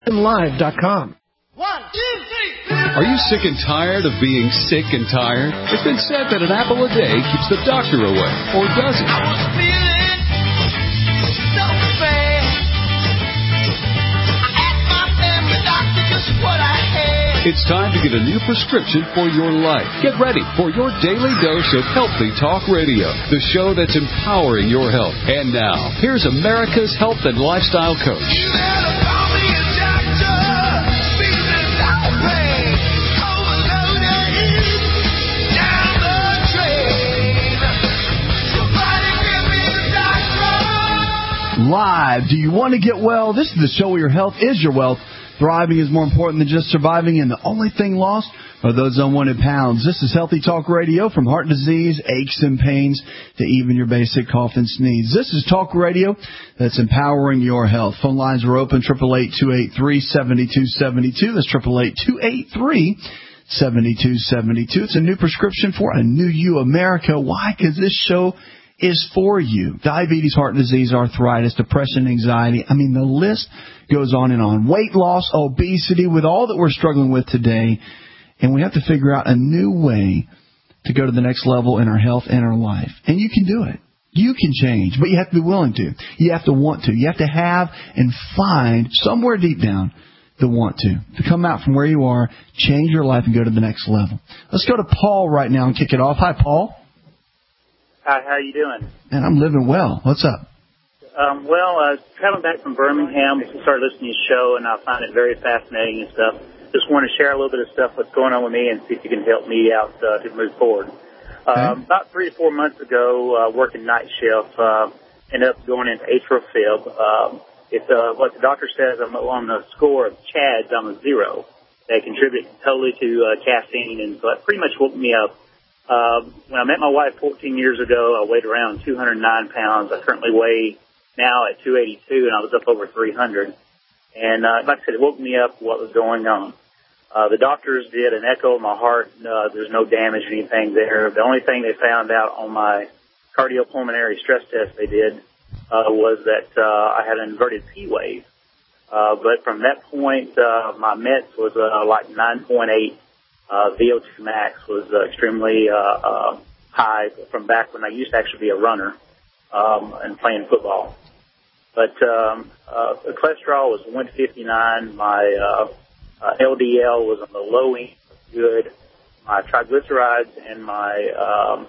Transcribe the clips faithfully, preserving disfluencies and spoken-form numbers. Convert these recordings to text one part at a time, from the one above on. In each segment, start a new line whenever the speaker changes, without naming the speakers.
live dot com.
One, two, three.
Are you sick and tired of being sick and tired? It's been said that an apple a day keeps the doctor away, or does it?
I was feeling so bad. I asked my family doctor just what I had.
It's time to get a new prescription for your life. Get ready for your daily dose of Healthy Talk Radio, the show that's empowering your health. And now, here's America's health and lifestyle coach.
You better call me a doctor. Feeling so bad. Overloaded. Down the drain. Somebody give me the doctor.
Live. Do you want to get well? This is the show where your health is your wealth. Thriving is more important than just surviving, and the only thing lost are those unwanted pounds. This is Healthy Talk Radio, from heart disease, aches and pains, to even your basic cough and sneeze. This is Talk Radio that's empowering your health. Phone lines are open, eight eight eight, two eight three, seven two seven two. That's eight eight eight, two eight three, seven two seven two. It's a new prescription for a new you, America. Why? Because this show is for you. Diabetes, heart disease, arthritis, depression, anxiety. I mean, the list goes on and on. Weight loss, obesity, with all that we're struggling with today. And we have to figure out a new way to go to the next level in our health and our life. And you can do it. You can change, but you have to be willing to. You have to want to. You have to have and find somewhere deep down the want to. To come out from where you are, change your life, and go to the next level. Let's go to Paul right now and kick it off. Hi, Paul.
Hi, how you doing?
Man, I'm living well. What's up?
Um, well, uh, traveling back from Birmingham, started listening to your show, and I find it very fascinating and stuff. Just want to share a little bit of stuff what's going on with me and see if you can help me out uh, to move forward.
Okay.
Um, about three to four months ago, uh, working night shift, uh, ended up going into atrial fib. Um, it's uh, what the doctor says. I'm on the score of C H A Ds. I'm a zero. They contribute totally to uh, caffeine, and so that pretty much woke me up. Uh, when I met my wife fourteen years ago, I weighed around two hundred nine pounds. I currently weigh now at two eighty-two, and I was up over three hundred. And uh, like I said, it woke me up what was going on. Uh, the doctors did an echo of my heart. Uh, there's no damage or anything there. The only thing they found out on my cardiopulmonary stress test they did uh, was that uh, I had an inverted P wave. Uh, but from that point, uh, my mets was uh, like nine point eight. Uh, V O two max was uh, extremely uh, uh, high from back when I used to actually be a runner um, and playing football. But um, uh, the cholesterol was one fifty-nine. My uh, uh, L D L was on the low end, good. My triglycerides and my um,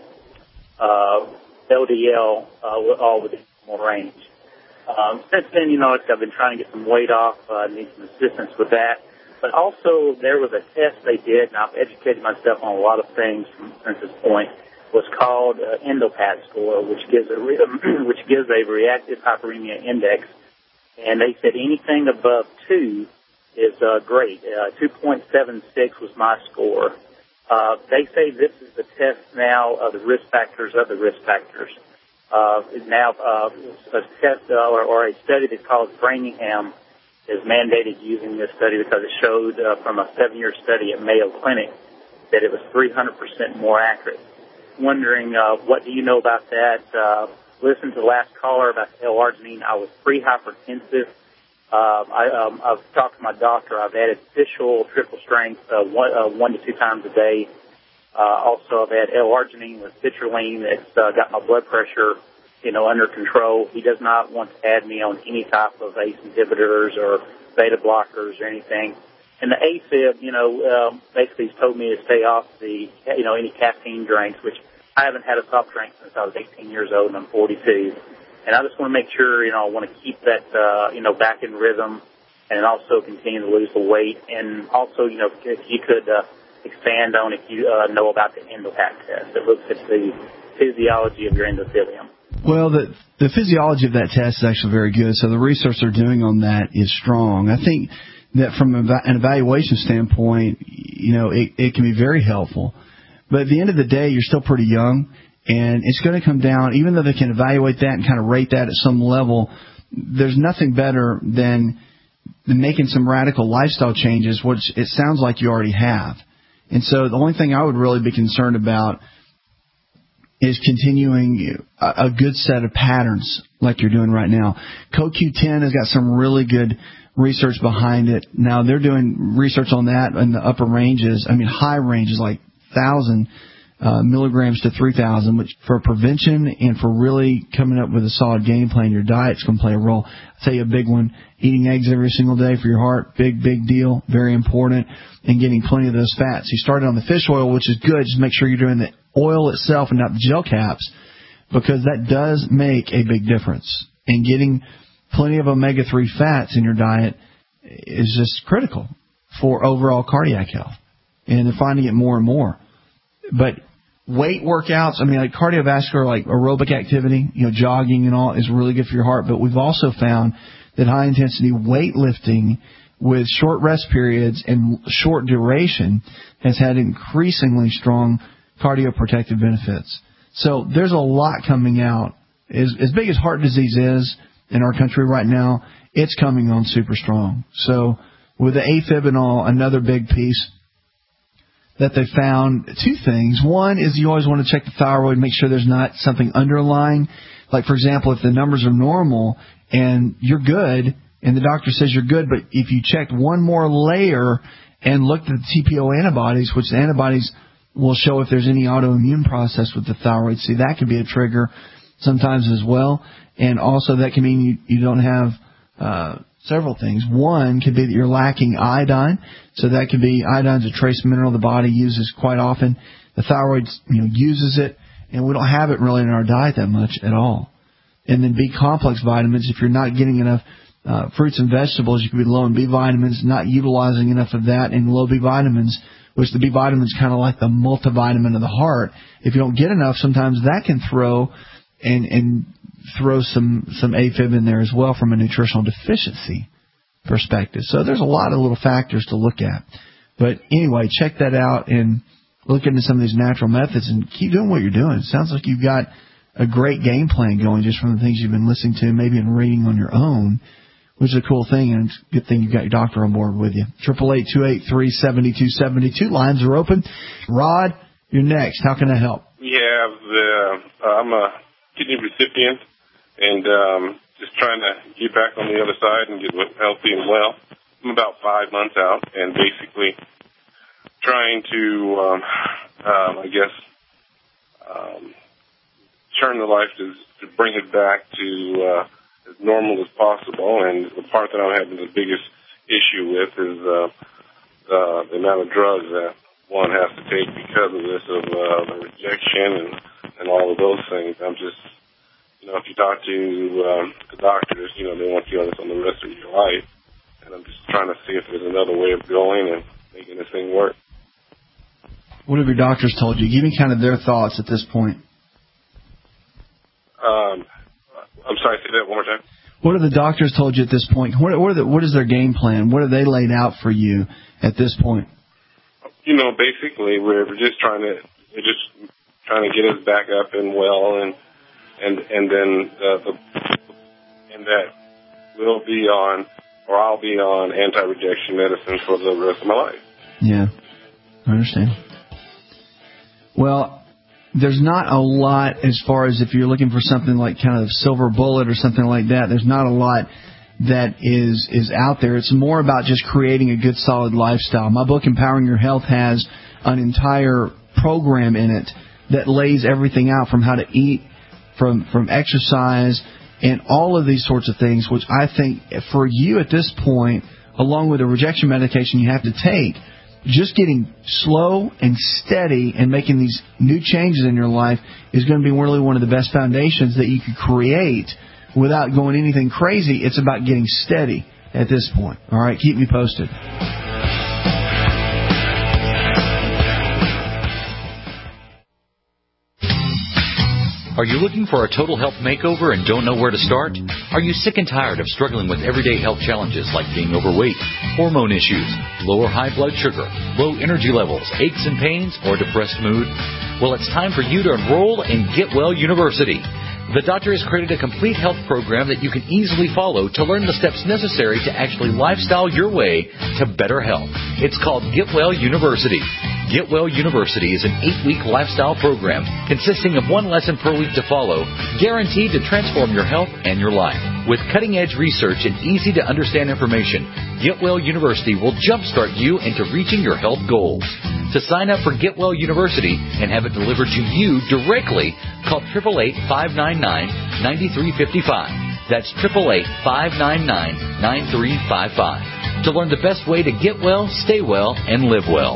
uh, L D L uh, were all within normal range. Um, since then, you know, I've been trying to get some weight off. I uh, need some assistance with that. But also, there was a test they did, and I've educated myself on a lot of things from, from this point. Was called uh, EndoPAT score, which gives a re- which gives a reactive hyperemia index, and they said anything above two is uh, great. Uh, two point seven six was my score. Uh, they say this is the test now of the risk factors of the risk factors. Uh, now uh, a test uh, or, or a study that's called Framingham is mandated using this study because it showed uh, from a seven-year study at Mayo Clinic that it was three hundred percent more accurate. Wondering, uh, what do you know about that? Uh, listen to the last caller about L-arginine. I was pre-hypertensive. Uh, I, um, I've talked to my doctor. I've added fish oil, triple strength, uh, one, uh, one to two times a day. Uh, also, I've had L-arginine with citrulline. It's uh, got my blood pressure, you know, under control. He does not want to add me on any type of A C E inhibitors or beta blockers or anything. And the AFib, you know, um, basically he's told me to stay off the, you know, any caffeine drinks, which I haven't had a soft drink since I was eighteen years old, and I'm forty-two. And I just want to make sure, you know, I want to keep that, uh, you know, back in rhythm, and also continue to lose the weight. And also, you know, if you could uh, expand on if you uh, know about the EndoPAT test. It looks at the physiology of your endothelium.
Well, the the physiology of that test is actually very good. So the research they're doing on that is strong. I think that from an evaluation standpoint, you know, it, it can be very helpful. But at the end of the day, you're still pretty young, and it's going to come down, even though they can evaluate that and kind of rate that at some level, there's nothing better than, than making some radical lifestyle changes, which it sounds like you already have. And so the only thing I would really be concerned about is continuing a, a good set of patterns like you're doing right now. C O Q ten has got some really good research behind it. Now, they're doing research on that in the upper ranges. I mean, high ranges like one thousand uh, milligrams to three thousand, which for prevention and for really coming up with a solid game plan, your diet's going to play a role. I'll tell you a big one, eating eggs every single day for your heart, big, big deal, very important, and getting plenty of those fats. You started on the fish oil, which is good. Just make sure you're doing the oil itself and not the gel caps, because that does make a big difference. And getting plenty of omega three fats in your diet is just critical for overall cardiac health. And they're finding it more and more. But weight workouts, I mean, like cardiovascular, like aerobic activity, you know, jogging and all is really good for your heart. But we've also found that high-intensity weightlifting with short rest periods and short duration has had increasingly strong cardioprotective benefits. So there's a lot coming out. As, as big as heart disease is in our country right now, it's coming on super strong. So with the AFib and all, another big piece that they found, two things. One is you always want to check the thyroid, make sure there's not something underlying. Like, for example, if the numbers are normal and you're good and the doctor says you're good, but if you checked one more layer and looked at the T P O antibodies, which the antibodies will show if there's any autoimmune process with the thyroid, see, that could be a trigger sometimes as well. And also that can mean you, you don't have uh, several things. One could be that you're lacking iodine. So that could be, iodine's a trace mineral the body uses quite often. The thyroid, you know, uses it, and we don't have it really in our diet that much at all. And then B complex vitamins, if you're not getting enough uh, fruits and vegetables, you could be low in B vitamins, not utilizing enough of that, and low B vitamins, which the B vitamins kind of like the multivitamin of the heart. If you don't get enough, sometimes that can throw and and throw some some AFib in there as well from a nutritional deficiency perspective. So there's a lot of little factors to look at. But anyway, check that out and look into some of these natural methods and keep doing what you're doing. It sounds like you've got a great game plan going just from the things you've been listening to, maybe in reading on your own, which is a cool thing, and it's a good thing you've got your doctor on board with you. Triple eight two eight three seven two seven two. Lines are open. Rod, you're next. How can I help?
Yeah, the, uh, I'm a kidney recipient, and um, just trying to get back on the other side and get healthy and well. I'm about five months out, and basically trying to, um, um, I guess, um, turn the life to, to bring it back to uh, as normal as possible. And the part that I'm having the biggest issue with is uh, uh, the amount of drugs that one has to take because of this, of uh, the rejection and, and all of those things. I'm just, you know, if you talk to um, the doctors, you know, they want you on this on the rest of your life. And I'm just trying to see if there's another way of going and making this thing work.
What have your doctors told you? Give me kind of their thoughts at this point.
Um, I'm sorry, say that one more time.
What have the doctors told you at this point? What, what, are the, what is their game plan? What have they laid out for you at this point?
You know, basically, we're just trying to we're just trying to get us back up and well, and and and then uh, the and that we'll be on, or I'll be on anti-rejection medicine for the rest of my life.
Yeah, I understand. Well, there's not a lot as far as if you're looking for something like kind of silver bullet or something like that. There's not a lot that is is out there. It's more about just creating a good, solid lifestyle. My book, Empowering Your Health, has an entire program in it that lays everything out from how to eat, from from exercise, and all of these sorts of things, which I think for you at this point, along with the rejection medication you have to take, just getting slow and steady and making these new changes in your life is going to be really one of the best foundations that you could create without going anything crazy. It's about getting steady at this point. All right, keep me posted.
Are you looking for a total health makeover and don't know where to start? Are you sick and tired of struggling with everyday health challenges like being overweight, hormone issues, low or high blood sugar, low energy levels, aches and pains, or depressed mood? Well, it's time for you to enroll in Get Well University. The doctor has created a complete health program that you can easily follow to learn the steps necessary to actually lifestyle your way to better health. It's called Get Well University. Get Well University is an eight-week lifestyle program consisting of one lesson per week to follow, guaranteed to transform your health and your life. With cutting-edge research and easy-to-understand information, Get Well University will jumpstart you into reaching your health goals. To sign up for Get Well University and have it delivered to you directly, call eight eight eight, five nine nine, nine three five five. That's eight eight eight, five nine nine, nine three five five. To learn the best way to get well, stay well, and live well.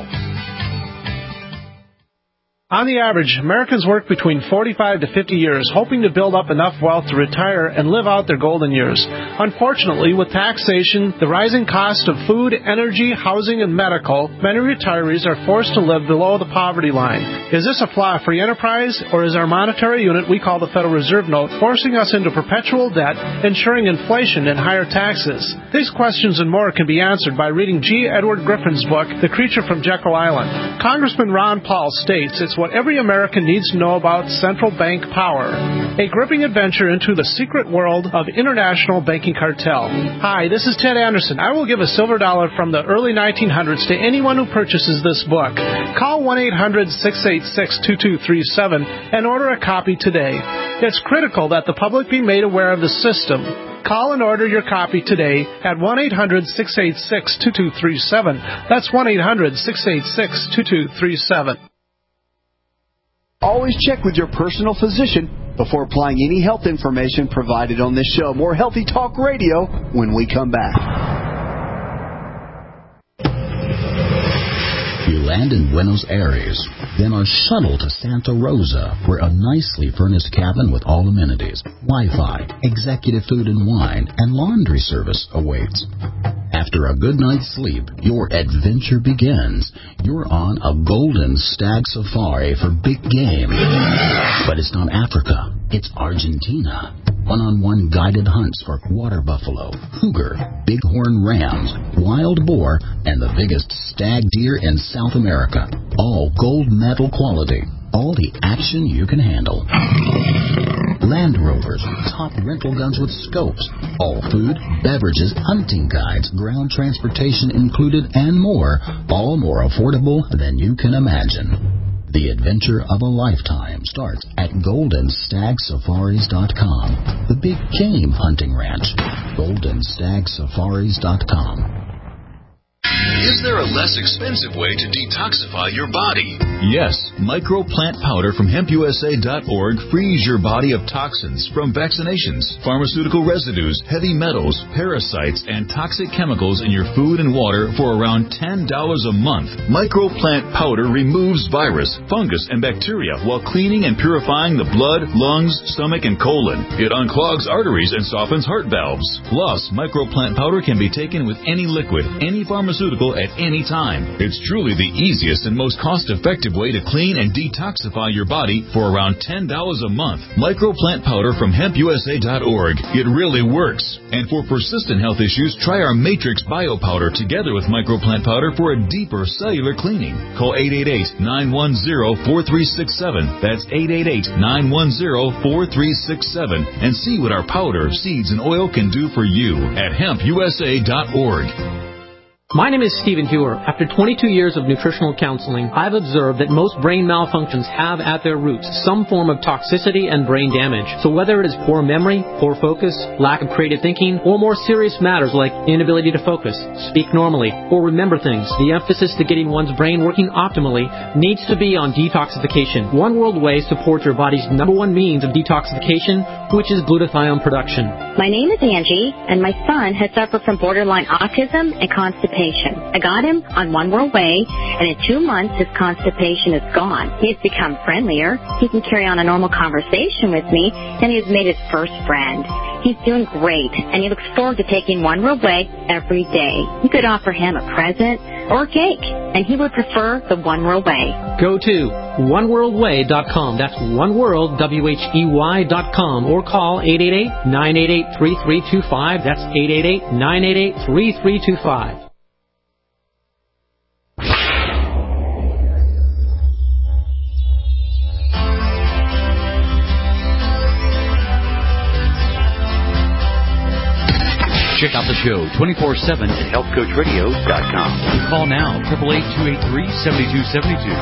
On the average, Americans work between forty-five to fifty years, hoping to build up enough wealth to retire and live out their golden years. Unfortunately, with taxation, the rising cost of food, energy, housing, and medical, many retirees are forced to live below the poverty line. Is this a flaw free enterprise, or is our monetary unit we call the Federal Reserve Note forcing us into perpetual debt, ensuring inflation and higher taxes? These questions and more can be answered by reading G. Edward Griffin's book, The Creature from Jekyll Island. Congressman Ron Paul states it's what every American needs to know about central bank power. A gripping adventure into the secret world of international banking cartel. Hi, this is Ted Anderson. I will give a silver dollar from the early nineteen hundreds to anyone who purchases this book. Call one eight hundred, six eight six, two two three seven and order a copy today. It's critical that the public be made aware of the system. Call and order your copy today at one eight hundred, six eight six, two two three seven. That's one eight hundred, six eight six, two two three seven.
Always check with your personal physician before applying any health information provided on this show. More Healthy Talk Radio when we come back.
You land in Buenos Aires, then are shuttled to Santa Rosa, where a nicely furnished cabin with all amenities, Wi-Fi, executive food and wine, and laundry service awaits. After a good night's sleep, your adventure begins. You're on a golden stag safari for big game. But it's not Africa, it's Argentina. One-on-one guided hunts for water buffalo, cougar, bighorn rams, wild boar, and the biggest stag deer in South America. All gold medal quality. All the action you can handle. Land Rovers, top rental guns with scopes, all food, beverages, hunting guides, ground transportation included, and more, all more affordable than you can imagine. The adventure of a lifetime starts at golden stag safaris dot com, the big game hunting ranch. golden stag safaris dot com.
Is there a less expensive way to detoxify your body?
Yes, microplant powder from hemp U S A dot org frees your body of toxins from vaccinations, pharmaceutical residues, heavy metals, parasites, and toxic chemicals in your food and water for around ten dollars a month. Microplant powder removes virus, fungus, and bacteria while cleaning and purifying the blood, lungs, stomach, and colon. It unclogs arteries and softens heart valves. Plus, microplant powder can be taken with any liquid, any pharmaceutical at any time. It's truly the easiest and most cost-effective way to clean and detoxify your body for around ten dollars a month. Microplant powder from hemp U S A dot org. It really works. And for persistent health issues, try our Matrix Bio Powder together with microplant powder for a deeper cellular cleaning. Call eight eight eight, nine one zero, four three six seven. That's eight eight eight, nine one zero, four three six seven. And see what our powder, seeds, and oil can do for you at hemp U S A dot org.
My name is Stephen Hewer. After twenty-two years of nutritional counseling, I've observed that most brain malfunctions have at their roots some form of toxicity and brain damage. So whether it is poor memory, poor focus, lack of creative thinking, or more serious matters like inability to focus, speak normally, or remember things, the emphasis to getting one's brain working optimally needs to be on detoxification. One World Whey supports your body's number one means of detoxification, which is glutathione production.
My name is Angie, and my son has suffered from borderline autism and constipation. I got him on One World Whey, and in two months his constipation is gone. He's become friendlier. He can carry on a normal conversation with me, and he has made his first friend. He's doing great, and he looks forward to taking One World Whey every day. You could offer him a present or a cake, and he would prefer the One World Whey.
Go to one world way dot com. That's One World, W H E Y dot com, or call eight eight eight, nine eight eight, three three two five. That's eight eight eight, nine eight eight, three three two five.
Check out the show twenty-four seven at health coach radio dot com. Call now, eight eight eight, two eight three, seven two seven two.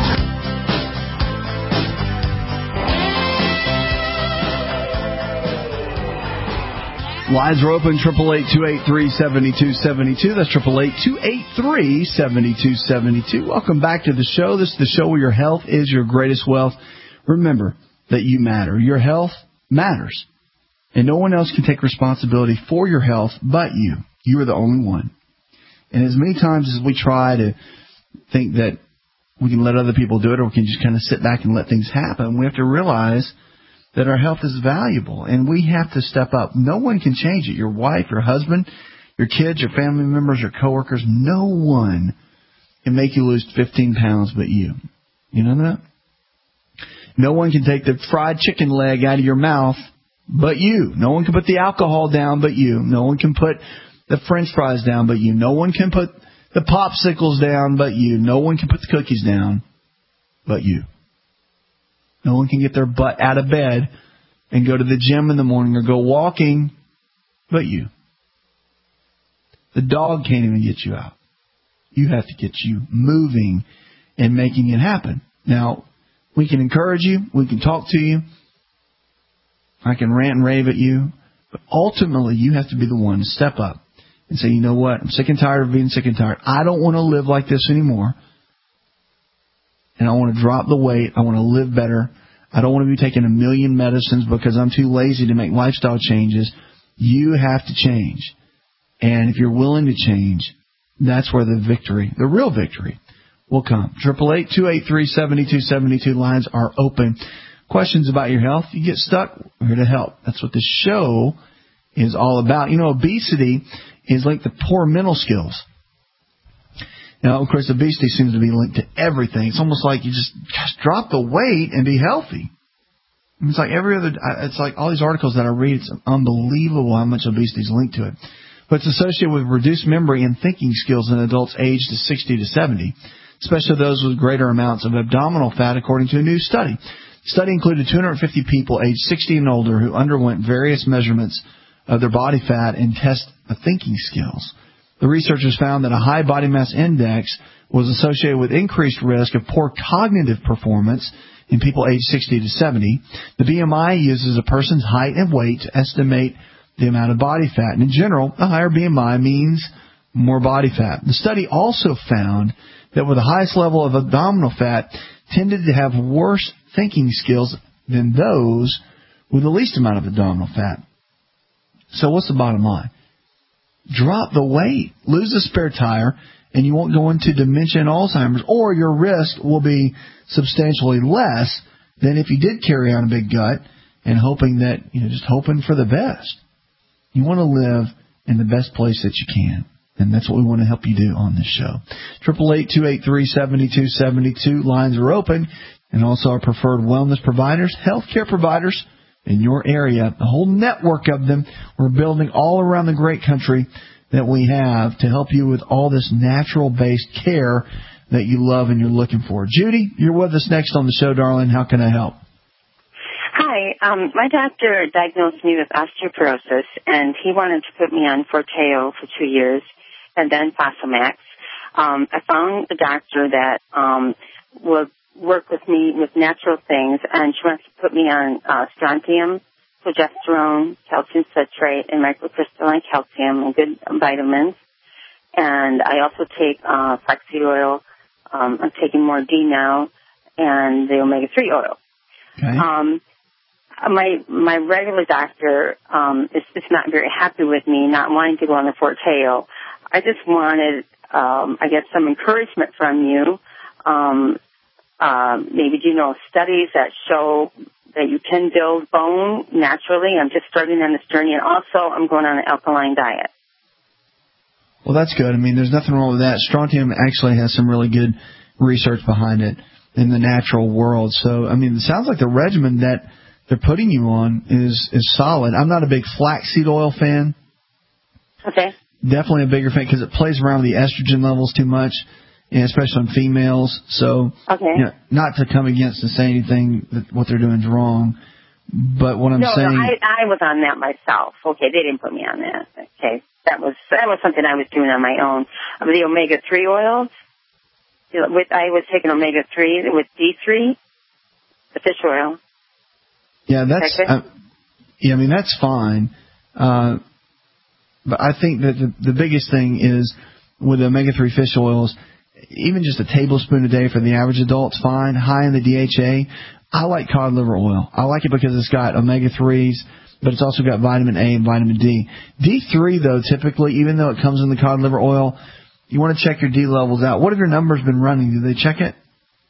Lines are open, eight eight eight, two eight three, seven two seven two. That's eight eight eight, two eight three, seven two seven two. Welcome back to the show. This is the show where your health is your greatest wealth. Remember that you matter. Your health matters. And no one else can take responsibility for your health but you. You are the only one. And as many times as we try to think that we can let other people do it or we can just kind of sit back and let things happen, we have to realize that our health is valuable, and we have to step up. No one can change it. Your wife, your husband, your kids, your family members, your coworkers, no one can make you lose fifteen pounds but you. You know that? No one can take the fried chicken leg out of your mouth but you. No one can put the alcohol down but you. No one can put the French fries down but you. No one can put the popsicles down but you. No one can put the cookies down but you. No one can get their butt out of bed and go to the gym in the morning or go walking but you. The dog can't even get you out. You have to get you moving and making it happen. Now, we can encourage you. We can talk to you. I can rant and rave at you. But ultimately, you have to be the one to step up and say, you know what? I'm sick and tired of being sick and tired. I don't want to live like this anymore. And I want to drop the weight. I want to live better. I don't want to be taking a million medicines because I'm too lazy to make lifestyle changes. You have to change. And if you're willing to change, that's where the victory, the real victory, will come. eight eight eight, two eight three, seven two seven two. Lines are open. Questions about your health, you get stuck, we're here to help. That's what the show is all about. You know, obesity is linked to poor mental skills. Now, of course, obesity seems to be linked to everything. It's almost like you just, just drop the weight and be healthy. It's like every other, it's like all these articles that I read, it's unbelievable how much obesity is linked to it. But it's associated with reduced memory and thinking skills in adults aged sixty to seventy, especially those with greater amounts of abdominal fat, according to a new study. The study included two hundred fifty people aged sixty and older who underwent various measurements of their body fat and test the thinking skills. The researchers found that a high body mass index was associated with increased risk of poor cognitive performance in people aged sixty to seventy. The B M I uses a person's height and weight to estimate the amount of body fat. And in general, a higher B M I means more body fat. The study also found that with the highest level of abdominal fat tended to have worse thinking skills than those with the least amount of abdominal fat. So what's the bottom line? Drop the weight, lose the spare tire, and you won't go into dementia and Alzheimer's, or your risk will be substantially less than if you did carry on a big gut and hoping that, you know, just hoping for the best. You want to live in the best place that you can. And that's what we want to help you do on this show. eight eight eight, two eight three, seven two seven two. Lines are open. And also our preferred wellness providers, healthcare providers in your area, a whole network of them we're building all around the great country that we have to help you with all this natural-based care that you love and you're looking for. Judy, you're with us next on the show, darling. How can I help?
Hi. Um, my doctor diagnosed me with osteoporosis, and he wanted to put me on Forteo for two years and then Fosamax. Um, I found a doctor that um, will work with me with natural things, and she wants to put me on uh, strontium, progesterone, calcium citrate, and microcrystalline calcium, and good vitamins. And I also take uh, flaxseed oil. Um, I'm taking more D now, and the omega three oil.
Okay.
Um, my my regular doctor um, is just not very happy with me not wanting to go on the Forteo. I just wanted, um, I guess, some encouragement from you. Um, uh, maybe do you know studies that show that you can build bone naturally? I'm just starting on this journey, and also I'm going on an alkaline diet.
Well, that's good. I mean, there's nothing wrong with that. Strontium actually has some really good research behind it in the natural world. So, I mean, it sounds like the regimen that they're putting you on is, is solid. I'm not a big flaxseed oil fan.
Okay.
Definitely a bigger fan because it plays around with the estrogen levels too much, and especially on females. So,
okay.
You know, not to come against and say anything that what they're doing is wrong, But what I'm
no,
saying...
No, I, I was on that myself. Okay, they didn't put me on that. Okay, that was that was something I was doing on my own. The omega three oils, with I was taking omega three with D three, the fish oil.
Yeah, that's... Uh, yeah, I mean, that's fine. Uh, but I think that the, the biggest thing is with omega three fish oils, even just a tablespoon a day for the average adult's fine. High in the D H A. I like cod liver oil. I like it because it's got omega threes, but it's also got vitamin A and vitamin D. D three, though, typically, even though it comes in the cod liver oil, you want to check your D levels out. What have your numbers been running? Do they check it?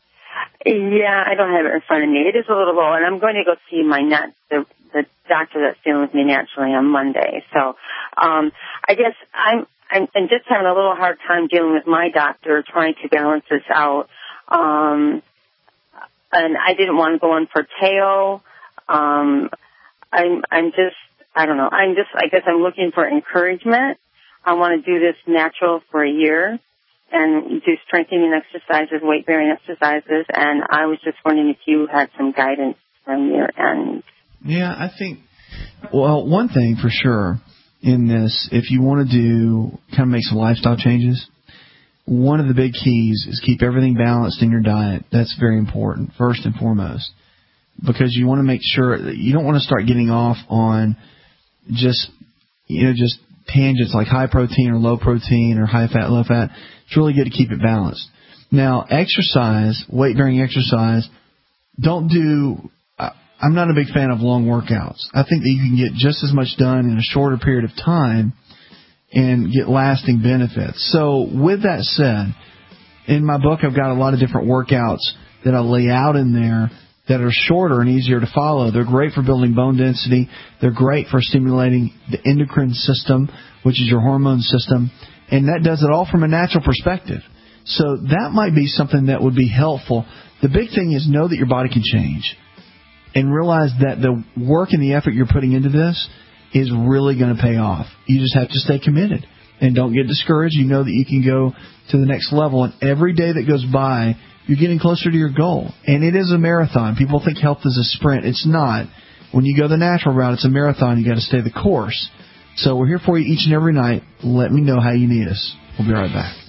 Yeah, I don't have it in front of me. It is a little low, and I'm going to go see my nat the, the doctor that's dealing with me naturally on Monday. So um, I guess I'm, I'm I'm just having a little hard time dealing with my doctor, trying to balance this out. Um And I didn't want to go on for Teo. Um, I'm, I'm just, I don't know. I'm just, I guess I'm looking for encouragement. I want to do this natural for a year and do strengthening exercises, weight-bearing exercises. And I was just wondering if you had some guidance from your end.
Yeah, I think, well, one thing for sure in this, if you want to do, kind of make some lifestyle changes, one of the big keys is keep everything balanced in your diet. That's very important, first and foremost, because you want to make sure that you don't want to start getting off on just, you know, just tangents like high protein or low protein or high fat, low fat. It's really good to keep it balanced. Now, exercise, weight-bearing exercise, don't do, I'm not a big fan of long workouts. I think that you can get just as much done in a shorter period of time and get lasting benefits. So with that said, in my book I've got a lot of different workouts that I lay out in there that are shorter and easier to follow. They're great for building bone density. They're great for stimulating the endocrine system, which is your hormone system, and that does it all from a natural perspective. So that might be something that would be helpful. The big thing is know that your body can change and realize that the work and the effort you're putting into this is really going to pay off. You just have to stay committed and don't get discouraged. You know that you can go to the next level, and every day that goes by, you're getting closer to your goal. And it is a marathon. People think health is a sprint. It's not. When you go the natural route, it's a marathon. You got to stay the course. So we're here for you each and every night. Let me know how you need us. We'll be right back.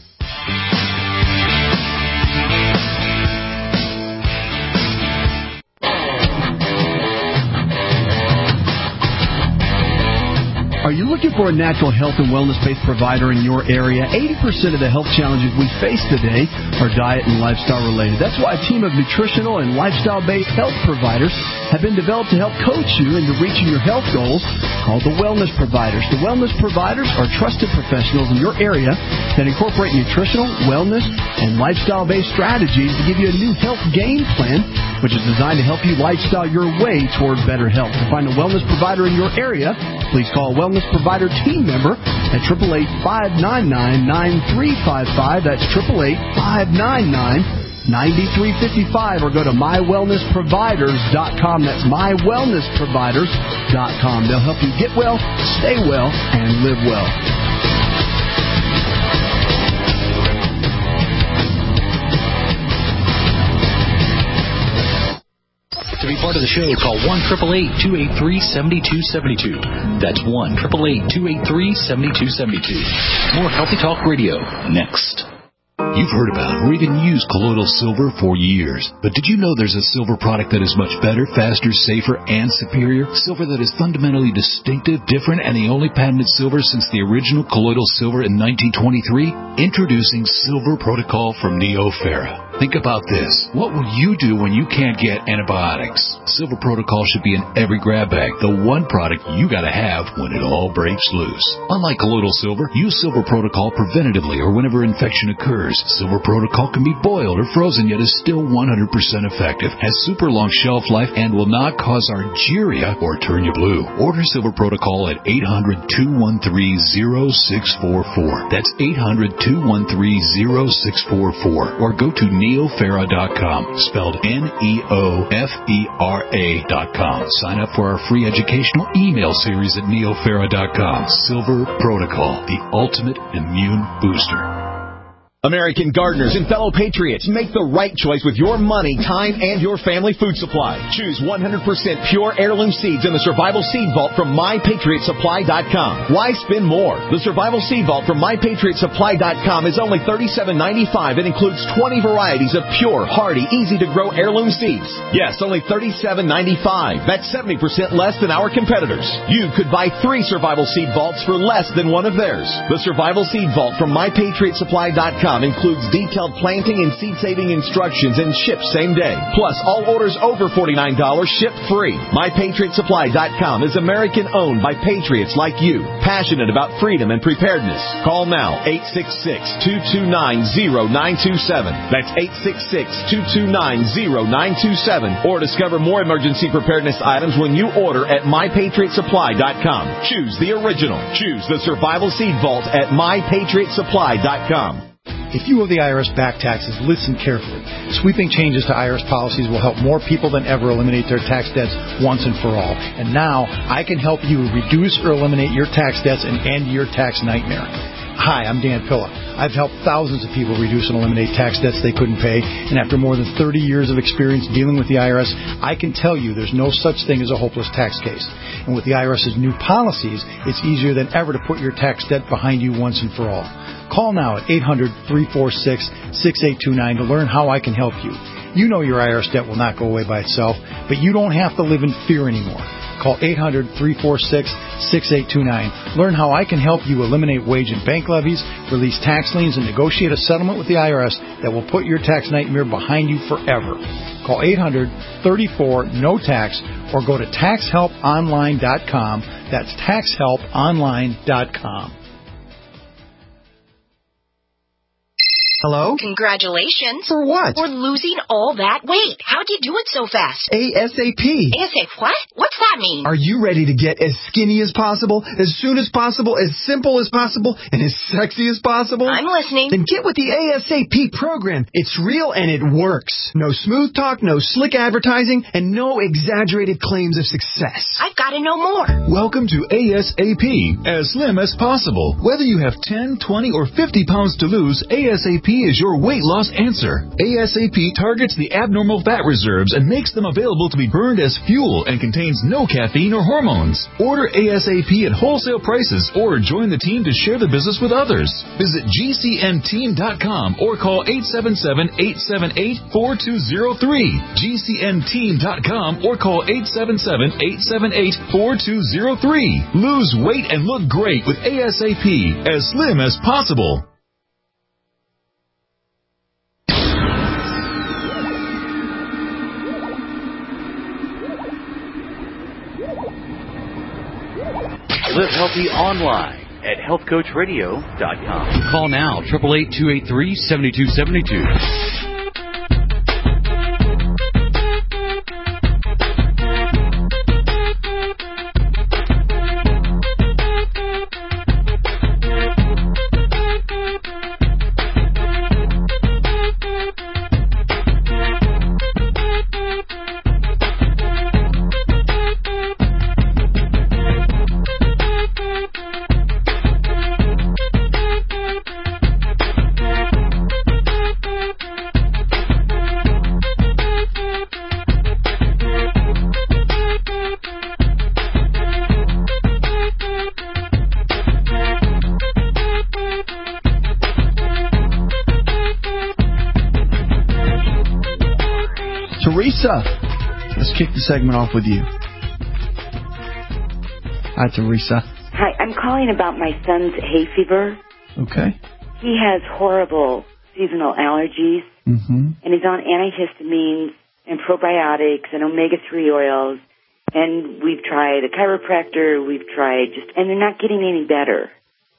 Are you looking for a natural health and wellness-based provider in your area? eighty percent of the health challenges we face today are diet and lifestyle related. That's why a team of nutritional and lifestyle-based health providers have been developed to help coach you into reaching your health goals, called the Wellness Providers. The Wellness Providers are trusted professionals in your area that incorporate nutritional, wellness, and lifestyle-based strategies to give you a new health game plan, which is designed to help you lifestyle your way toward better health. To find a wellness provider in your area, please call a Wellness Provider team member at eight eight eight, five nine nine, nine three five five. That's eight eight eight, five nine nine, nine three five five, or go to my wellness providers dot com. That's my wellness providers dot com. They'll help you get well, stay well, and live well.
To be part of the show, call one eight eight eight, two eight three, seven two seven two. That's one eight eight eight, two eight three, seven two seven two. More Healthy Talk Radio next.
You've heard about or even used colloidal silver for years. But did you know there's a silver product that is much better, faster, safer, and superior? Silver that is fundamentally distinctive, different, and the only patented silver since the original colloidal silver in nineteen twenty-three? Introducing Silver Protocol from NeoFera. Think about this. What will you do when you can't get antibiotics? Silver Protocol should be in every grab bag, the one product you gotta have when it all breaks loose. Unlike colloidal silver, use Silver Protocol preventatively or whenever infection occurs. Silver Protocol can be boiled or frozen, yet is still one hundred percent effective, has super long shelf life, and will not cause argyria or turn you blue. Order Silver Protocol at eight hundred, two one three, zero six four four. That's eight hundred, two one three, zero six four four. Or go to neofera dot com, spelled N E O F E R A dot com. Sign up for our free educational email series at neofera dot com. Silver Protocol, the ultimate immune booster.
American gardeners and fellow patriots, make the right choice with your money, time, and your family food supply. Choose one hundred percent pure heirloom seeds in the Survival Seed Vault from my patriot supply dot com. Why spend more? The Survival Seed Vault from my patriot supply dot com is only thirty-seven ninety-five and includes twenty varieties of pure, hardy, easy-to-grow heirloom seeds. Yes, only thirty-seven ninety-five. That's seventy percent less than our competitors. You could buy three Survival Seed Vaults for less than one of theirs. The Survival Seed Vault from my patriot supply dot com includes detailed planting and seed-saving instructions and ships same day. Plus, all orders over forty-nine dollars ship free. my patriot supply dot com is American-owned by patriots like you, passionate about freedom and preparedness. Call now, eight six six, two two nine, zero nine two seven. That's eight six six, two two nine, zero nine two seven. Or discover more emergency preparedness items when you order at my patriot supply dot com. Choose the original. Choose the Survival Seed Vault at my patriot supply dot com.
If you owe the I R S back taxes, listen carefully. Sweeping changes to I R S policies will help more people than ever eliminate their tax debts once and for all. And now, I can help you reduce or eliminate your tax debts and end your tax nightmare. Hi, I'm Dan Pilla. I've helped thousands of people reduce and eliminate tax debts they couldn't pay, and after more than thirty years of experience dealing with the I R S, I can tell you there's no such thing as a hopeless tax case. And with the IRS's new policies, it's easier than ever to put your tax debt behind you once and for all. Call now at eight hundred, three four six, six eight two nine to learn how I can help you. You know your I R S debt will not go away by itself, but you don't have to live in fear anymore. Call eight hundred, three four six, six eight two nine. Learn how I can help you eliminate wage and bank levies, release tax liens, and negotiate a settlement with the I R S that will put your tax nightmare behind you forever. Call eight hundred, three four, N O tax or go to tax help online dot com. That's tax help online dot com.
Hello?
Congratulations.
For what?
For losing all that weight. How'd you do it so fast?
ASAP.
ASAP what? What's that mean?
Are you ready to get as skinny as possible, as soon as possible, as simple as possible, and as sexy as possible?
I'm listening.
Then get with the ASAP program. It's real and it works. No smooth talk, no slick advertising, and no exaggerated claims of success.
I've got to know more.
Welcome to ASAP, as slim as possible. Whether you have ten, twenty, or fifty pounds to lose, ASAP is your weight loss answer. ASAP targets the abnormal fat reserves and makes them available to be burned as fuel and contains no caffeine or hormones. Order ASAP at wholesale prices or join the team to share the business with others. Visit G C M team dot com or call eight seven seven, eight seven eight, four two zero three. G C M team dot com or call eight seven seven, eight seven eight, four two zero three. Lose weight and look great with ASAP, as slim as possible.
Live healthy online at health coach radio dot com. Call now, eight eight eight, two eight three, seven two seven two.
Teresa, let's kick the segment off with you. Hi, Teresa.
Hi, I'm calling about my son's hay fever.
Okay.
He has horrible seasonal allergies,
Mm-hmm.
and he's on antihistamines and probiotics and omega three oils, and we've tried a chiropractor, we've tried just, and they're not getting any better.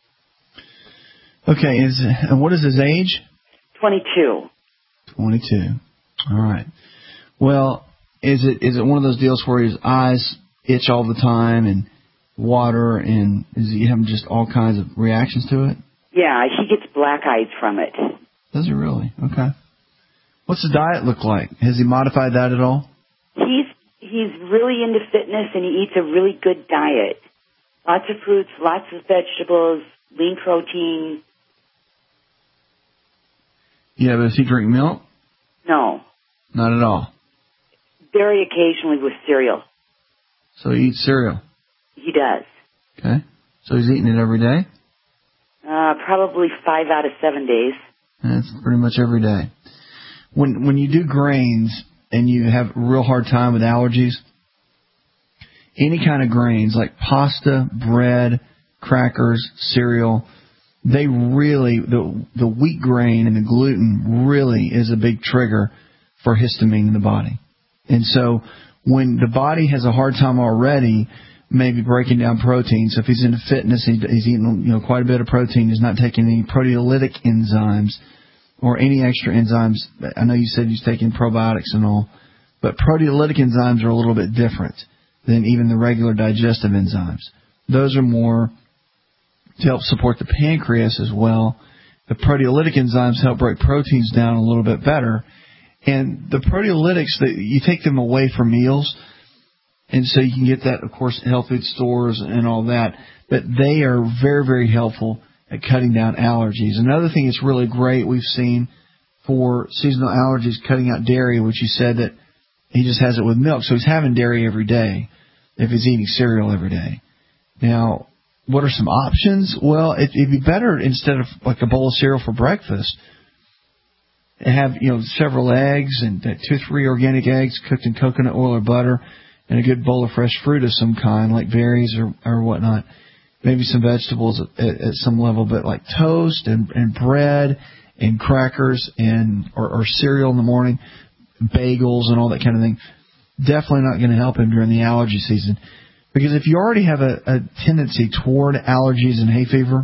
Okay, is and what is his age?
twenty-two.
twenty-two. All right. Well, is it is it one of those deals where his eyes itch all the time and water, and is he having just all kinds of reactions to it?
Yeah, he gets black eyes from it.
Does he really? Okay. What's his diet look like? Has he modified that at all?
He's he's really into fitness, and he eats a really good diet. Lots of fruits, lots of vegetables, lean protein.
Yeah, but does he drink milk?
No.
Not at all.
Very occasionally with cereal.
So he eats cereal?
He does.
Okay. So he's eating it every day?
Uh, probably five out of seven days.
That's pretty much every day. When when you do grains and you have a real hard time with allergies, any kind of grains like pasta, bread, crackers, cereal, they really, the the wheat grain and the gluten really is a big trigger for histamine in the body. And so when the body has a hard time already maybe breaking down protein, so if he's into fitness, he, he's eating you know quite a bit of protein, he's not taking any proteolytic enzymes or any extra enzymes. I know you said he's taking probiotics and all, but proteolytic enzymes are a little bit different than even the regular digestive enzymes. Those are more to help support the pancreas as well. The proteolytic enzymes help break proteins down a little bit better. And the proteolytics, that you take them away from meals, and so you can get that, of course, at health food stores and all that. But they are very, very helpful at cutting down allergies. Another thing that's really great we've seen for seasonal allergies, cutting out dairy, which you said that he just has it with milk. So he's having dairy every day if he's eating cereal every day. Now, what are some options? Well, it, it'd be better instead of like a bowl of cereal for breakfast, have, you know, several eggs and uh, two, three organic eggs cooked in coconut oil or butter, and a good bowl of fresh fruit of some kind, like berries or, or whatnot. Maybe some vegetables at, at, at some level, but like toast and, and bread and crackers and or, or cereal in the morning, bagels and all that kind of thing. Definitely not going to help him during the allergy season. Because if you already have a, a tendency toward allergies and hay fever,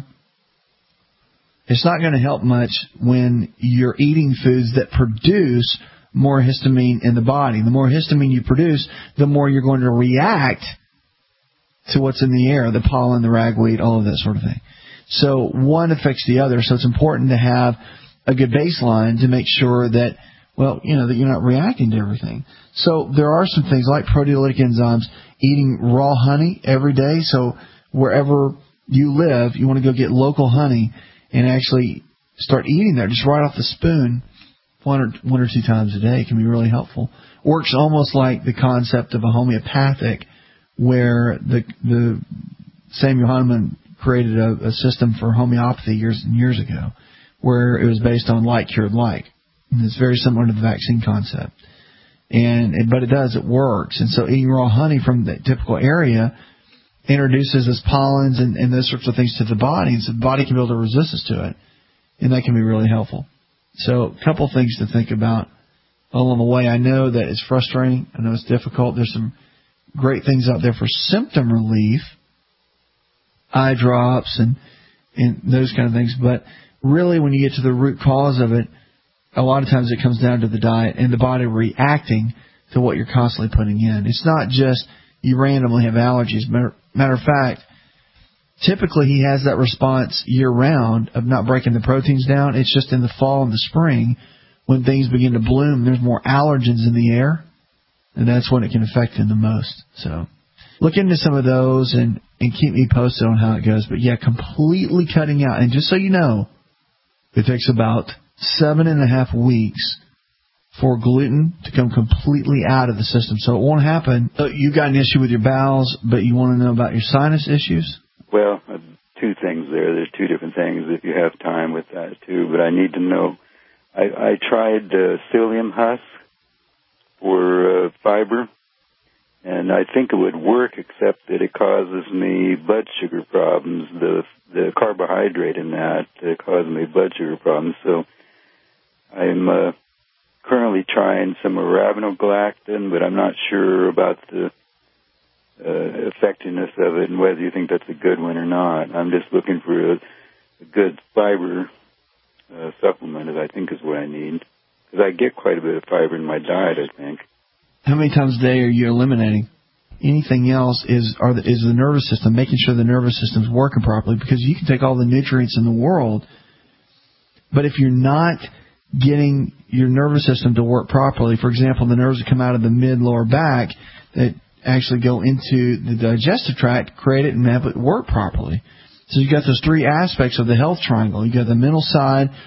it's not going to help much when you're eating foods that produce more histamine in the body. The more histamine you produce, the more you're going to react to what's in the air, the pollen, the ragweed, all of that sort of thing. So one affects the other. So it's important to have a good baseline to make sure that, well, you know, that you're not reacting to everything. So there are some things like proteolytic enzymes, eating raw honey every day. So wherever you live, you want to go get local honey and actually start eating that just right off the spoon one or, one or two times a day. It can be really helpful. Works almost like the concept of a homeopathic, where the the Samuel Hahnemann created a, a system for homeopathy years and years ago, where it was based on like cured like. And it's very similar to the vaccine concept. And it, but it does, it works. And so eating raw honey from the typical area introduces this pollens and, and those sorts of things to the body, and so the body can build a resistance to it. And that can be really helpful. So a couple things to think about along the way. I know that it's frustrating. I know it's difficult. There's some great things out there for symptom relief, eye drops and, and those kind of things. But really when you get to the root cause of it, a lot of times it comes down to the diet and the body reacting to what you're constantly putting in. It's not just you randomly have allergies. Matter, matter of fact, typically he has that response year-round of not breaking the proteins down. It's just in the fall and the spring when things begin to bloom, there's more allergens in the air, and that's when it can affect him the most. So look into some of those and, and keep me posted on how it goes. But, yeah, completely cutting out. And just so you know, it takes about seven and a half weeks for gluten to come completely out of the system. So it won't happen. You got an issue with your bowels, but you want to know about your sinus issues?
Well, uh, two things there. There's two different things if you have time with that, too. But I need to know. I, I tried uh, psyllium husk for uh, fiber, and I think it would work, except that it causes me blood sugar problems. The the carbohydrate in that uh, causes me blood sugar problems. So I'm uh, currently trying some arabinogalactin, but I'm not sure about the uh, effectiveness of it and whether you think that's a good one or not. I'm just looking for a, a good fiber uh, supplement, I think is what I need. Because I get quite a bit of fiber in my diet, I think.
How many times a day are you eliminating? Anything else is are the, is the nervous system, making sure the nervous system's working properly, because you can take all the nutrients in the world, but if you're not getting your nervous system to work properly, for example, the nerves that come out of the mid-lower back that actually go into the digestive tract, create it and have it work properly. So you've got those three aspects of the health triangle. You've got the mental side,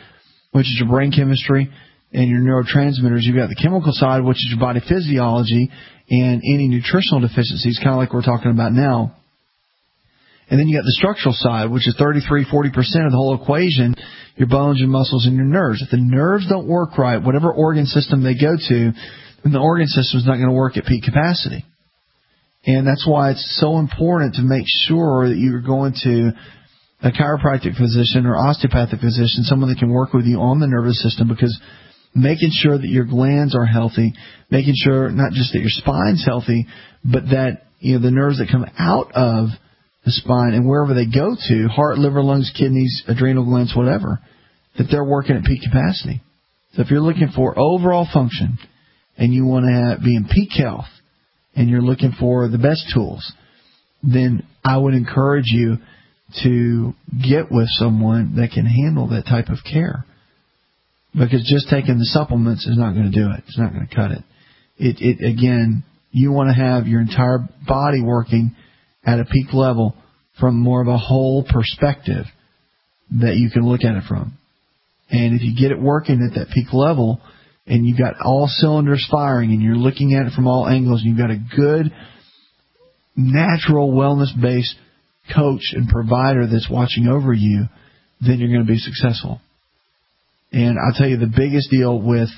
which is your brain chemistry and your neurotransmitters. You've got the chemical side, which is your body physiology and any nutritional deficiencies, kind of like we're talking about now. And then you got the structural side, which is thirty-three, forty percent of the whole equation, your bones, your muscles, and your nerves. If the nerves don't work right, whatever organ system they go to, then the organ system is not going to work at peak capacity. And that's why it's so important to make sure that you're going to a chiropractic physician or osteopathic physician, someone that can work with you on the nervous system, because making sure that your glands are healthy, making sure not just that your spine's healthy, but that, you know, the nerves that come out of the spine and wherever they go to, heart, liver, lungs, kidneys, adrenal glands, whatever, that they're working at peak capacity. So if you're looking for overall function and you want to have, be in peak health and you're looking for the best tools, then I would encourage you to get with someone that can handle that type of care. Because just taking the supplements is not going to do it. It's not going to cut it. It, it again, you want to have your entire body working at a peak level from more of a whole perspective that you can look at it from. And if you get it working at that peak level and you've got all cylinders firing and you're looking at it from all angles and you've got a good, natural, wellness-based coach and provider that's watching over you, then you're going to be successful. And I'll tell you, the biggest deal with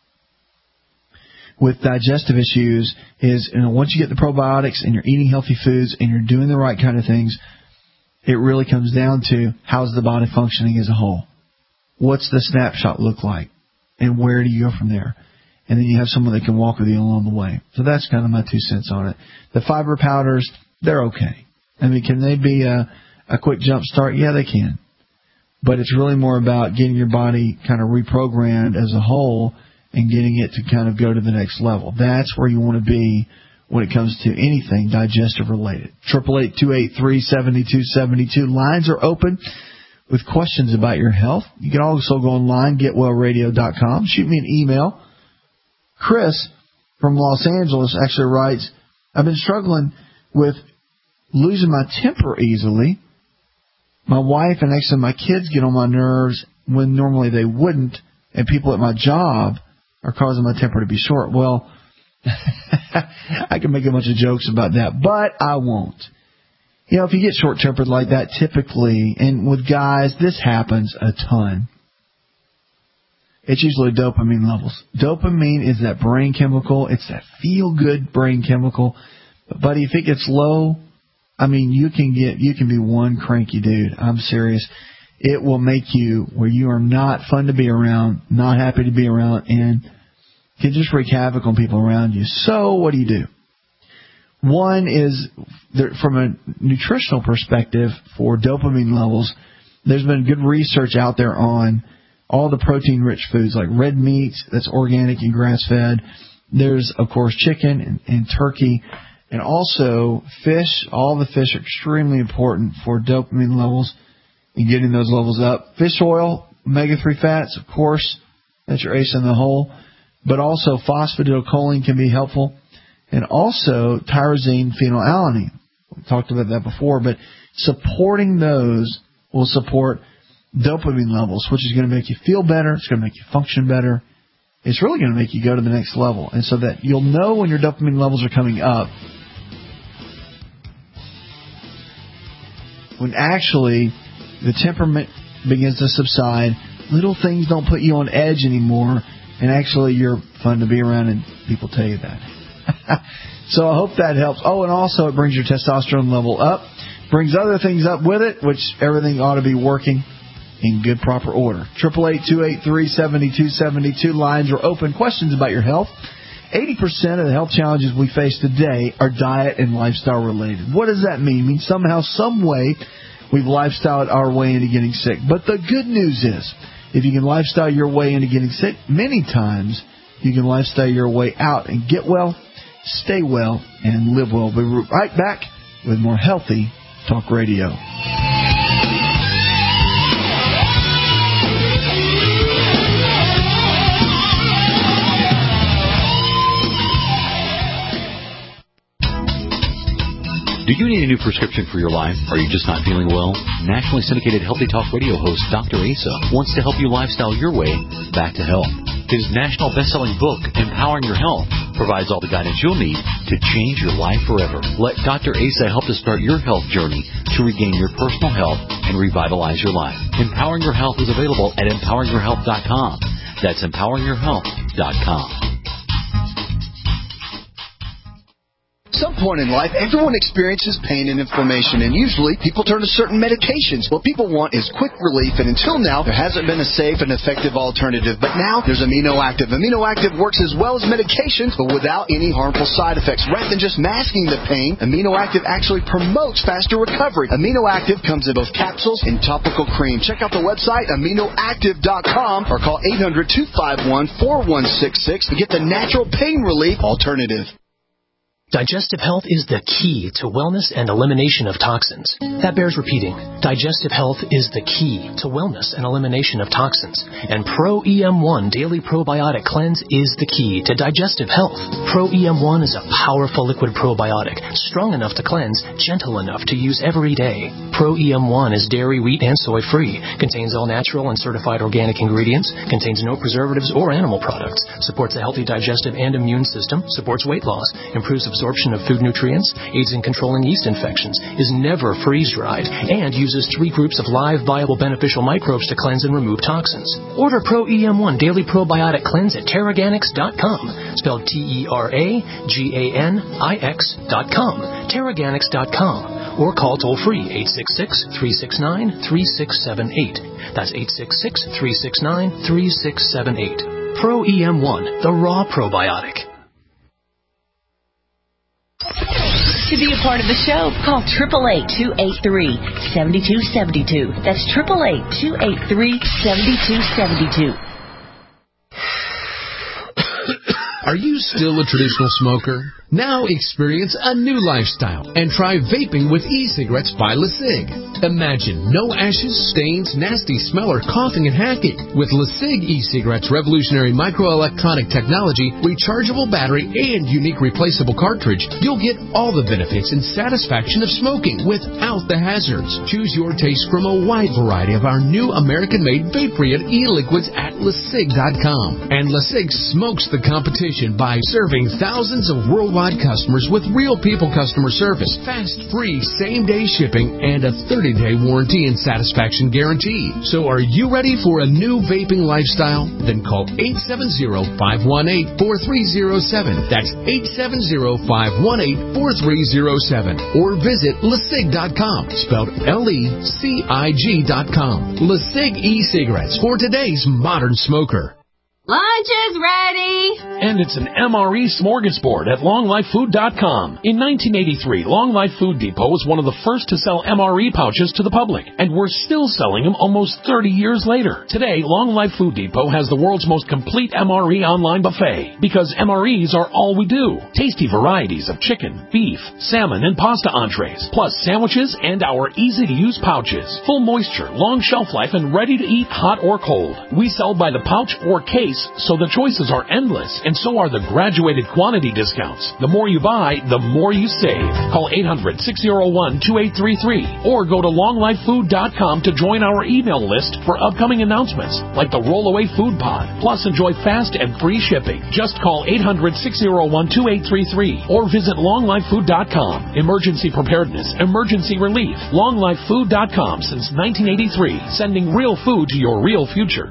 with digestive issues is, you know, once you get the probiotics and you're eating healthy foods and you're doing the right kind of things, it really comes down to how's the body functioning as a whole. What's the snapshot look like? And where do you go from there? And then you have someone that can walk with you along the way. So that's kind of my two cents on it. The fiber powders, they're okay. I mean, can they be a, a quick jump start? Yeah, they can. But it's really more about getting your body kind of reprogrammed as a whole and getting it to kind of go to the next level. That's where you want to be when it comes to anything digestive related. eight eight eight, two eight three, seven two seven two. Lines are open with questions about your health. You can also go online, get well radio dot com. Shoot me an email. Chris from Los Angeles actually writes, I've been struggling with losing my temper easily. My wife and actually my kids get on my nerves when normally they wouldn't, and people at my job are causing my temper to be short. Well, I can make a bunch of jokes about that, but I won't. You know, if you get short-tempered like that, typically, and with guys, this happens a ton. It's usually dopamine levels. Dopamine is that brain chemical. It's that feel-good brain chemical. But, buddy, if it gets low, I mean, you can get, you can be one cranky dude. I'm serious. It will make you where you are not fun to be around, not happy to be around, and can just wreak havoc on people around you. So what do you do? One is, there, from a nutritional perspective for dopamine levels, there's been good research out there on all the protein-rich foods like red meats, that's organic and grass-fed. There's, of course, chicken and, and turkey. And also fish. All the fish are extremely important for dopamine levels and getting those levels up. Fish oil, omega three fats, of course, that's your ace in the hole. But also phosphatidylcholine can be helpful. And also tyrosine phenylalanine. We talked about that before. But supporting those will support dopamine levels, which is going to make you feel better. It's going to make you function better. It's really going to make you go to the next level. And so that you'll know when your dopamine levels are coming up, when actually the temperament begins to subside, little things don't put you on edge anymore, and actually you're fun to be around, and people tell you that. So I hope that helps. Oh, and also it brings your testosterone level up, brings other things up with it, which everything ought to be working in good, proper order. eight eight eight, two eight three, seven two seven two. Lines are open. Questions about your health. eighty percent of the health challenges we face today are diet and lifestyle related. What does that mean? It means somehow, some way, we've lifestyled our way into getting sick. But the good news is, if you can lifestyle your way into getting sick, many times you can lifestyle your way out and get well, stay well, and live well. We'll be right back with more Healthy Talk Radio.
Do you need a new prescription for your life? Are you just not feeling well? Nationally syndicated Healthy Talk radio host Doctor Asa wants to help you lifestyle your way back to health. His national best-selling book, Empowering Your Health, provides all the guidance you'll need to change your life forever. Let Doctor Asa help to start your health journey to regain your personal health and revitalize your life. Empowering Your Health is available at empowering your health dot com. That's empowering your health dot com.
At some point in life, everyone experiences pain and inflammation, and usually people turn to certain medications. What people want is quick relief, and until now, there hasn't been a safe and effective alternative. But now, there's Amino Active. Amino Active works as well as medications, but without any harmful side effects. Rather than just masking the pain, Amino Active actually promotes faster recovery. Amino Active comes in both capsules and topical cream. Check out the website, amino active dot com, or call eight hundred, two five one, four one six six to get the natural pain relief alternative.
Digestive health is the key to wellness and elimination of toxins. That bears repeating. Digestive health is the key to wellness and elimination of toxins. And Pro E M one Daily Probiotic Cleanse is the key to digestive health. Pro E M one is a powerful liquid probiotic, strong enough to cleanse, gentle enough to use every day. Pro E M one is dairy, wheat, and soy free, contains all natural and certified organic ingredients, contains no preservatives or animal products, supports a healthy digestive and immune system, supports weight loss, improves absorption of food nutrients, aids in controlling yeast infections, is never freeze-dried, and uses three groups of live, viable, beneficial microbes to cleanse and remove toxins. Order Pro E M one Daily Probiotic Cleanse at Terraganics dot com, spelled T E R A G A N I X dot com, Terraganics dot com, or call toll-free eight six six, three six nine, three six seven eight. That's eight six six, three six nine, three six seven eight. Pro E M one, the raw probiotic.
To be a part of the show, call eight eight eight, two eight three, seven two seven two. That's eight eight eight, two eight three, seven two seven two.
Are you still a traditional smoker? Now experience a new lifestyle and try vaping with e-cigarettes by LeSig. Imagine no ashes, stains, nasty smell, or coughing and hacking. With LeSig e-cigarettes' revolutionary microelectronic technology, rechargeable battery, and unique replaceable cartridge, you'll get all the benefits and satisfaction of smoking without the hazards. Choose your taste from a wide variety of our new American-made vape-free e-liquids at LeSig dot com. And LeSig smokes the competition by serving thousands of worldwide customers with real people customer service, fast, free, same-day shipping, and a thirty-day warranty and satisfaction guarantee. So are you ready for a new vaping lifestyle? Then call eight seven zero, five one eight, four three zero seven. That's eight seven zero, five one eight, four three zero seven. Or visit LeSig dot com, spelled L E C I G dot com. LeSig e-cigarettes for today's modern smoker.
Lunch is ready!
And it's an M R E smorgasbord at long life food dot com. In nineteen eighty-three, Long Life Food Depot was one of the first to sell M R E pouches to the public, and we're still selling them almost thirty years later. Today, Long Life Food Depot has the world's most complete M R E online buffet, because M R Es are all we do. Tasty varieties of chicken, beef, salmon, and pasta entrees, plus sandwiches and our easy-to-use pouches. Full moisture, long shelf life, and ready to eat hot or cold. We sell by the pouch or case, so the choices are endless, and so are the graduated quantity discounts. The more you buy, the more you save. Call eight hundred, six oh one, two eight three three or go to long life food dot com to join our email list for upcoming announcements like the Rollaway Food Pod. Plus, enjoy fast and free shipping. Just call eight hundred, six oh one, two eight three three or visit long life food dot com. Emergency preparedness, emergency relief. long life food dot com since nineteen eighty-three, sending real food to your real future.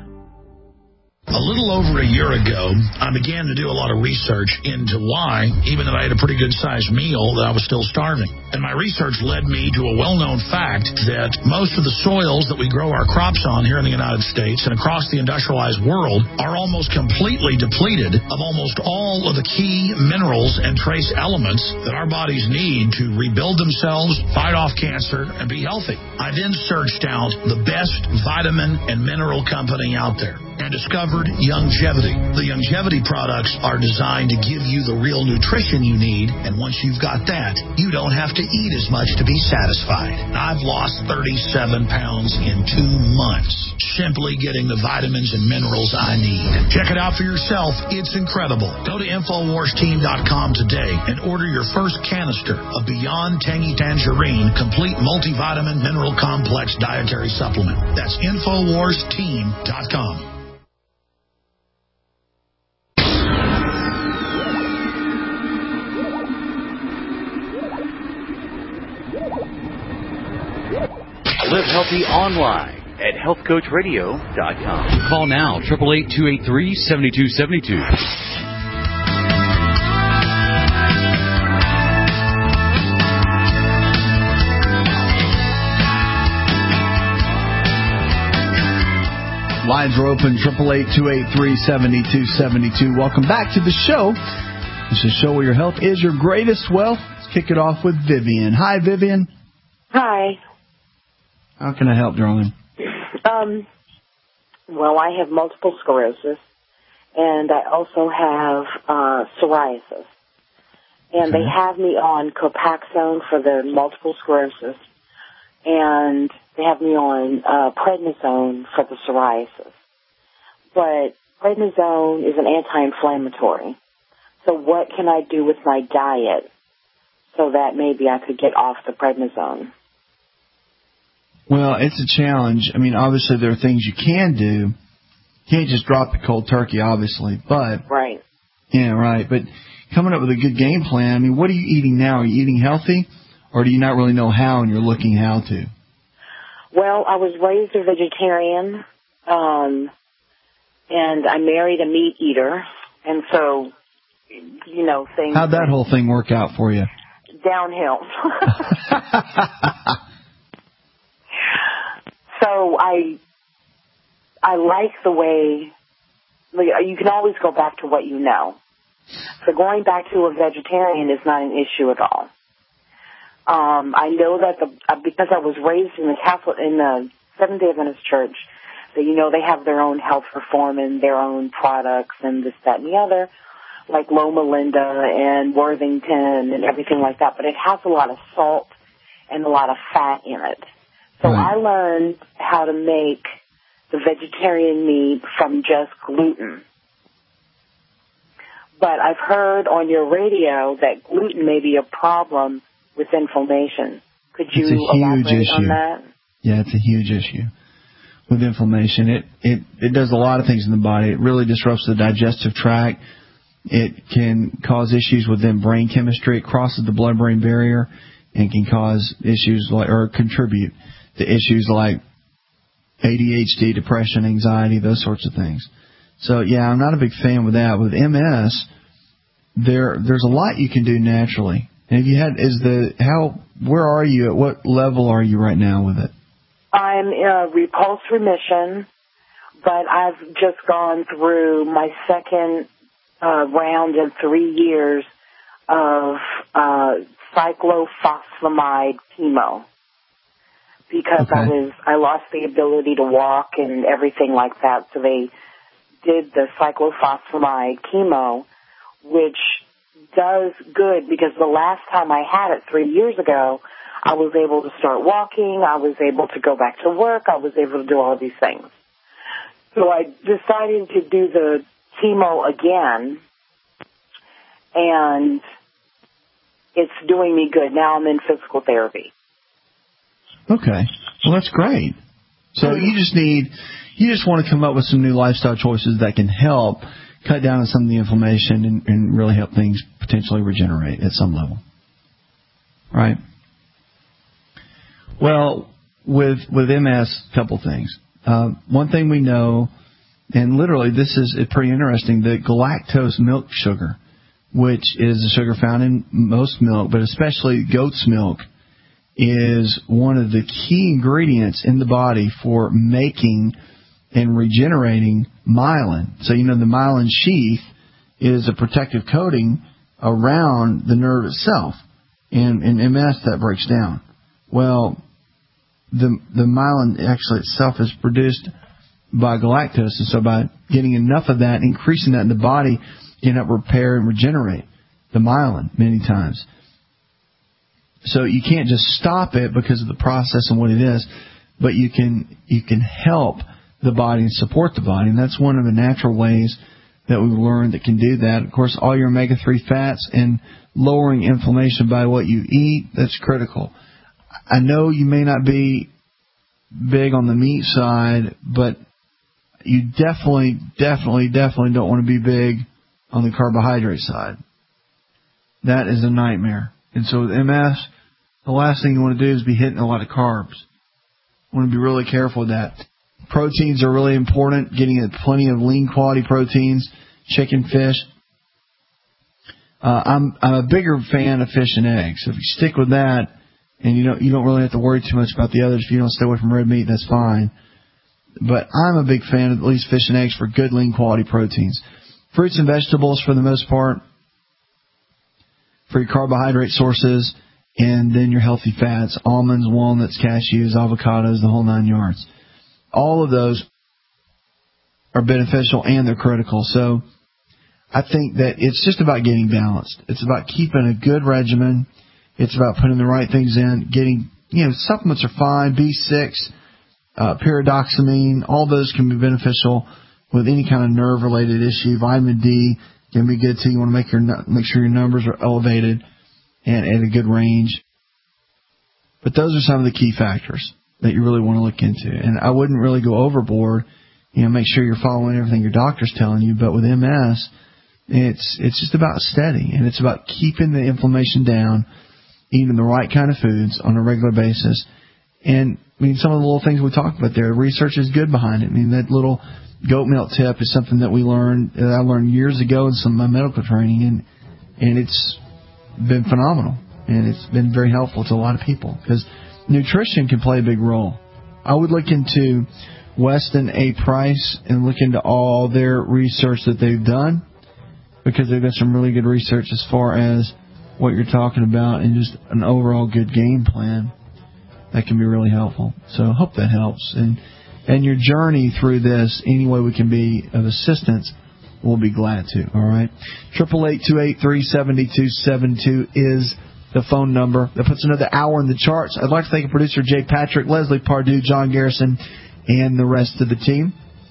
A little over a year ago, I began to do a lot of research into why, even though I had a pretty good-sized meal, that I was still starving. And my research led me to a well-known fact that most of the soils that we grow our crops on here in the United States and across the industrialized world are almost completely depleted of almost all of the key minerals and trace elements that our bodies need to rebuild themselves, fight off cancer, and be healthy. I then searched out the best vitamin and mineral company out there. and discovered Youngevity. The Youngevity products are designed to give you the real nutrition you need, and once you've got that, you don't have to eat as much to be satisfied. I've lost thirty-seven pounds in two months, simply getting the vitamins and minerals I need. Check it out for yourself. It's incredible. Go to Infowars Team dot com today and order your first canister of Beyond Tangy Tangerine Complete Multivitamin Mineral Complex Dietary Supplement. That's Infowars Team dot com.
Live healthy online at health coach radio dot com. Call now, eight eight eight, two eight three, seven two seven two.
Lines are open, eight eight eight, two eight three, seven two seven two. Welcome back to the show. This is a show where your health is your greatest wealth. Let's kick it off with Vivian. Hi, Vivian.
Hi.
How can I help, darling?
Um, well, I have multiple sclerosis, and I also have uh, psoriasis. And okay. They have me on Copaxone for the multiple sclerosis, and they have me on uh, prednisone for the psoriasis. But prednisone is an anti-inflammatory. So what can I do with my diet so that maybe I could get off the prednisone?
Well, it's a challenge. I mean, obviously there are things you can do. You can't just drop the cold turkey, obviously. But
right.
Yeah, right. But coming up with a good game plan, I mean, what are you eating now? Are you eating healthy, or do you not really know how and you're looking how to?
Well, I was raised a vegetarian, um, and I married a meat eater, and so, you know, things...
How'd that whole thing work out for you?
Downhill. So I, I like the way, you can always go back to what you know. So going back to a vegetarian is not an issue at all. Um, I know that the, because I was raised in the Catholic, in the Seventh-day Adventist Church, that, you know, they have their own health reform and their own products and this, that, and the other, like Loma Linda and Worthington and everything like that, but it has a lot of salt and a lot of fat in it. So right. I learned how to make the vegetarian meat from just gluten. But I've heard on your radio that gluten may be a problem with inflammation. Could you
it's a huge
elaborate
issue.
on that?
Yeah, it's a huge issue with inflammation. It, it, it does a lot of things in the body. It really disrupts the digestive tract. It can cause issues within brain chemistry. It crosses the blood-brain barrier and can cause issues like, or contribute to issues like A D H D, depression, anxiety, those sorts of things. So, yeah, I'm not a big fan with that. With M S, there there's a lot you can do naturally. And if you had, is the, how, where are you, at what level are you right now with it?
I'm in a repulse remission, but I've just gone through my second uh, round in three years of uh, cyclophosphamide chemo. Because okay. I was, I lost the ability to walk and everything like that. So they did the cyclophosphamide chemo, which does good because the last time I had it three years ago, I was able to start walking. I was able to go back to work. I was able to do all of these things. So I decided to do the chemo again, and it's doing me good. Now I'm in physical therapy.
Okay. Well, that's great. So you just need, you just want to come up with some new lifestyle choices that can help cut down on some of the inflammation and, and really help things potentially regenerate at some level. Right? Well, with with M S, a couple things. Uh, one thing we know, and literally this is pretty interesting, the galactose milk sugar, which is a sugar found in most milk, but especially goat's milk, is one of the key ingredients in the body for making and regenerating myelin. So, you know, the myelin sheath is a protective coating around the nerve itself. And in M S, that breaks down. Well, the the myelin actually itself is produced by galactose. And so by getting enough of that, increasing that in the body, you can help repair and regenerate the myelin many times. So you can't just stop it because of the process and what it is, but you can you can help the body and support the body. And that's one of the natural ways that we've learned that can do that. Of course, all your omega three fats and lowering inflammation by what you eat, that's critical. I know you may not be big on the meat side, but you definitely, definitely, definitely don't want to be big on the carbohydrate side. That is a nightmare. And so with M S, the last thing you want to do is be hitting a lot of carbs. You want to be really careful with that. Proteins are really important, getting plenty of lean quality proteins, chicken, fish. Uh, I'm, I'm a bigger fan of fish and eggs. So if you stick with that, and you don't, you don't really have to worry too much about the others. If you don't stay away from red meat, that's fine. But I'm a big fan of at least fish and eggs for good, lean quality proteins. Fruits and vegetables, for the most part, for your carbohydrate sources, and then your healthy fats, almonds, walnuts, cashews, avocados, the whole nine yards. All of those are beneficial and they're critical. So I think that it's just about getting balanced. It's about keeping a good regimen. It's about putting the right things in, getting, you know, supplements are fine, B six, uh, pyridoxamine, all those can be beneficial with any kind of nerve-related issue. Vitamin D can be good too. You want to make your make sure your numbers are elevated and at a good range. But those are some of the key factors that you really want to look into. And I wouldn't really go overboard. You know, make sure you're following everything your doctor's telling you. But with M S, it's it's just about steady, and it's about keeping the inflammation down, eating the right kind of foods on a regular basis. And, I mean, some of the little things we talked about there, research is good behind it. I mean, that little goat milk tip is something that we learned, that I learned years ago in some of my medical training, and and it's been phenomenal, and it's been very helpful to a lot of people because nutrition can play a big role. I would look into Weston A. Price and look into all their research that they've done, because they've got some really good research as far as what you're talking about and just an overall good game plan that can be really helpful. So I hope that helps. And and your journey through this, any way we can be of assistance, we'll be glad to. All right? eight eight eight, two eight three, seven two seven two is the phone number. That puts another hour in the charts. I'd like to thank producer Jay Patrick, Leslie Pardue, John Garrison, and the rest of the team.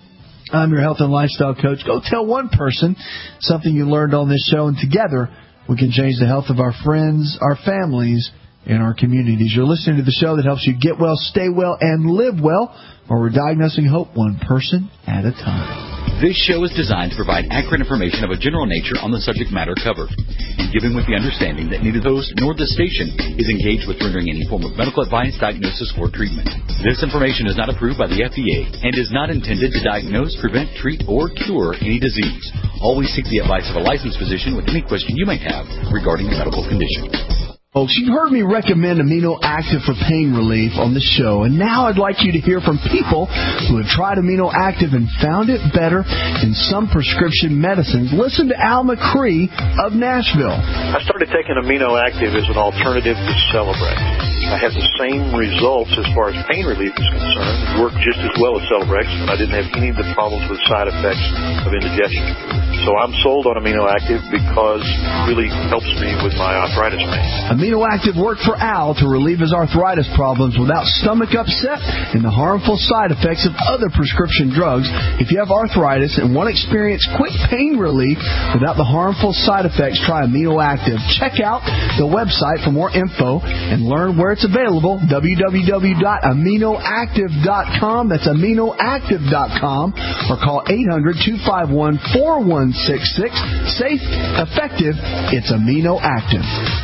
I'm your health and lifestyle coach. Go tell one person something you learned on this show, and together we can change the health of our friends, our families, and our communities. You're listening to the show that helps you get well, stay well, and live well, where we're diagnosing hope one person at a time.
This show is designed to provide accurate information of a general nature on the subject matter covered, and given with the understanding that neither the host nor the station is engaged with rendering any form of medical advice, diagnosis, or treatment. This information is not approved by the F D A and is not intended to diagnose, prevent, treat, or cure any disease. Always seek the advice of a licensed physician with any question you may have regarding your medical condition.
Folks, you've heard me recommend Amino Active for pain relief on the show, and now I'd like you to hear from people who have tried Amino Active and found it better than some prescription medicines. Listen to Al McCree of Nashville.
I started taking Amino Active as an alternative to Celebrex. I had the same results as far as pain relief is concerned. It worked just as well as Celebrex, but I didn't have any of the problems with side effects of indigestion. So I'm sold on Amino Active because it really helps me with my arthritis pain.
Amino Active worked for Al to relieve his arthritis problems without stomach upset and the harmful side effects of other prescription drugs. If you have arthritis and want to experience quick pain relief without the harmful side effects, try Amino Active. Check out the website for more info and learn where it's available, w w w dot amino active dot com. That's amino active dot com, or call eight hundred, two five one, four one six six. Safe, effective, it's Amino Active.